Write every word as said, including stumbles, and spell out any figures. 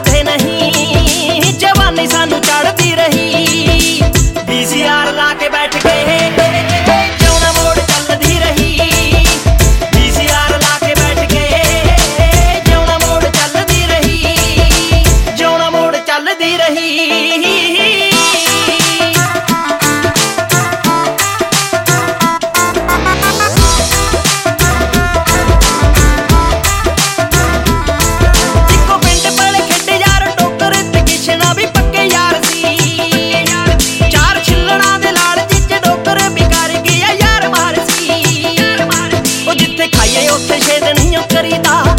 ਕਰਦੇ ਨਹੀਂ, ਜਵਾਨੀ ਸਾਨੂੰ ਚੜਦੀ ਰਹੀ। ਵੀਸੀਆਰ ਲਾ ਕੇ ਬੈਠ ਗਏ, ਕਿਉਂ ਨਾ ਮੋੜ ਚੱਲਦੀ ਰਹੀ। ਵੀਸੀਆਰ ਲਾ ਕੇ ਬੈਠ ਗਏ, ਕਿਉਂ ਨਾ ਮੋੜ ਚੱਲਦੀ ਰਹੀ, ਜਿਉਂ ਨਾ ਮੋੜ ਚੱਲਦੀ ਰਹੀ। ਉੱਥੇ ਛੇਦ ਨਹੀਂ ਕਰੀਦਾ।